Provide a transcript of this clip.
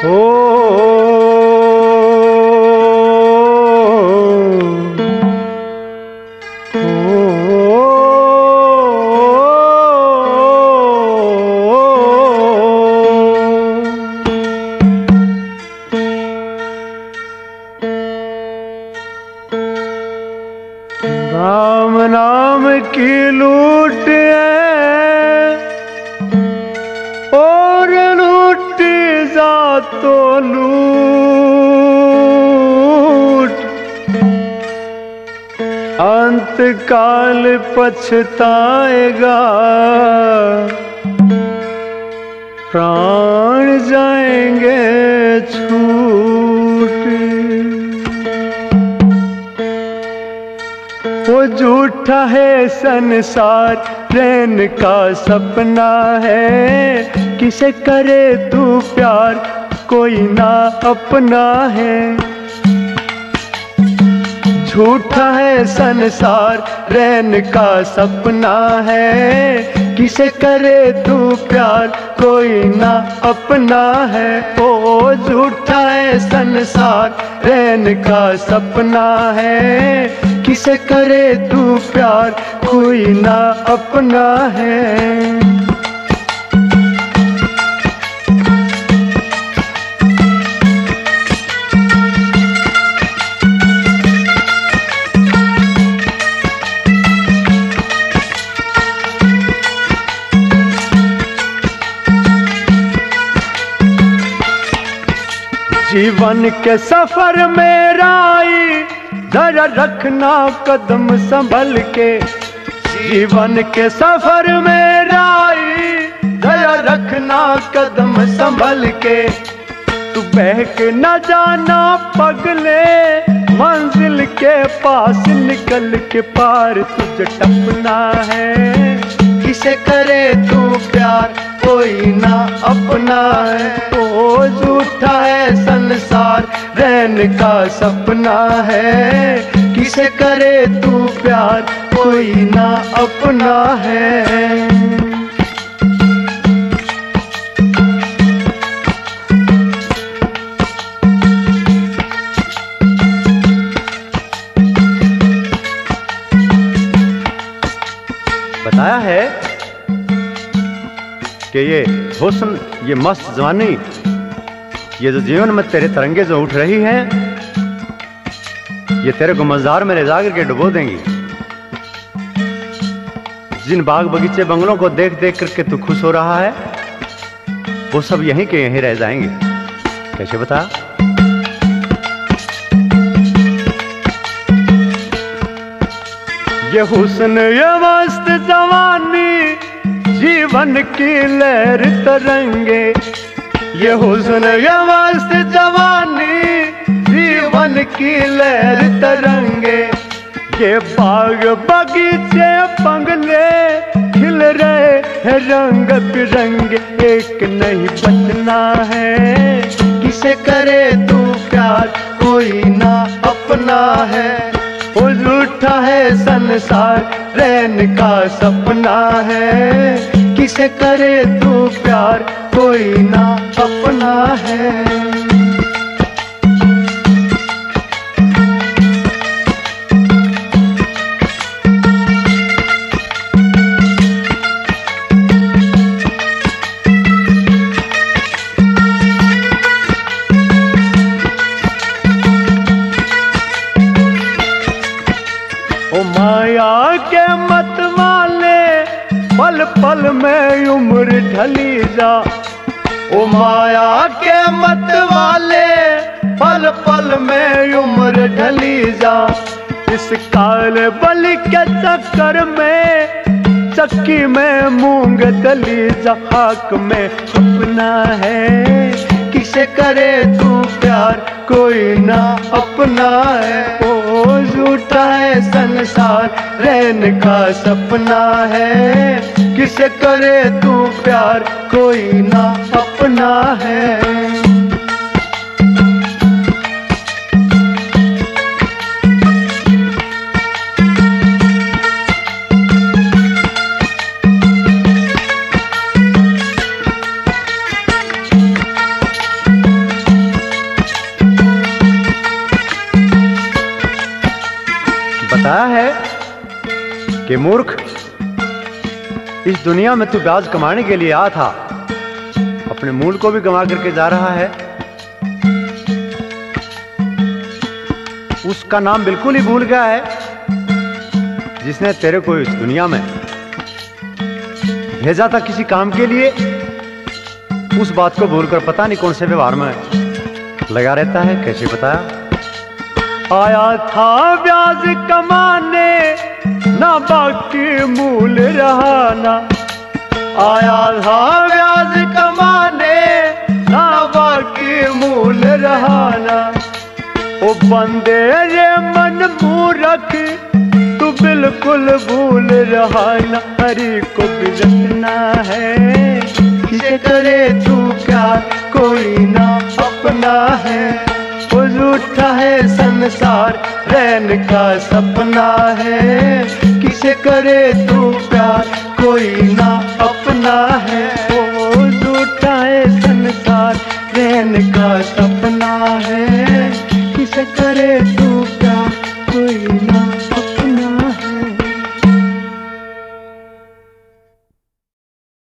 ओ राम नाम की लूट है और लूट जा तो लूट, अंत काल पछताएगा प्राण जाएंगे छूट। वो झूठा है संसार प्रेम का सपना है, किसे करे तू प्यार कोई ना अपना है। झूठा है संसार रैन का सपना है, किसे करे तू प्यार कोई ना अपना है। ओ झूठा है संसार रैन का सपना है, किसे करे तू प्यार कोई ना अपना है। जीवन के सफर में राई जरा रखना कदम संभल के। जीवन के सफर में राई जरा रखना कदम संभल के। तू बहक न जाना पगले मंजिल के पास निकल के पार तुझे टपना है। किसे करे तू प्यार कोई ना अपना है। ओ झूठा है संसार रैन का सपना है, किसे करे तू प्यार कोई ना अपना है। बताया है कि ये हुस्न, ये मस्त जवानी, ये जो जीवन में तेरे तरंगे जो उठ रही हैं, ये तेरे को मज़दार में ले जाकर के डुबो देंगी। जिन बाग बगीचे बंगलों को देख देख करके तू खुश हो रहा है, वो सब यहीं के यहीं रह जाएंगे। कैसे बता? ये हुस्न ये मस्त जवानी जीवन की लहर तरंगे। ये हुस्न ये मस्त जवानी जीवन की लहर तरंगे। ये बाग बगीचे बंगले खिल रहे हैं रंग बिरंगे। एक नहीं बचना है, किसे करे तू प्यार कोई ना अपना है। वो झूठा है संसार रैन का सपना है, किसे करे तू प्यार कोई ना अपना है। ओ माया के मत वाले पल पल में उम्र ढली जा। ओ माया के मत वाले पल पल में उम्र ढली जा। इस काल बलि के चक्कर में चक्की में मूंग दली जा। खाक में अपना है, किसे करे तू प्यार कोई ना अपना है। ओ झूठा है संसार रैन का सपना है, किसे करे तू प्यार कोई ना अपना है। कि मूर्ख, इस दुनिया में तू ब्याज कमाने के लिए आया था, अपने मूल को भी गंवा करके जा रहा है। उसका नाम बिल्कुल ही भूल गया है जिसने तेरे को इस दुनिया में भेजा था किसी काम के लिए। उस बात को भूलकर पता नहीं कौन से व्यवहार में लगा रहता है। कैसे बताया? आया था ब्याज कमाने, ना बाकी मूल रहा ना। आया था ब्याज कमाने, ना बाकी मूल रहा ना। ओ बंदे रे मन मूरख, तू बिल्कुल भूल रहा ना। हरि को बिलखना है, किसे करे तू प्यार, कोई ना अपना है। वो झूठा है संसार, रैन का सपना है। किसे करे तू प्यार, कोई ना अपना है। वो झूठा है संसार, रैन का सपना है। किसे करे तू प्यार, कोई ना अपना है।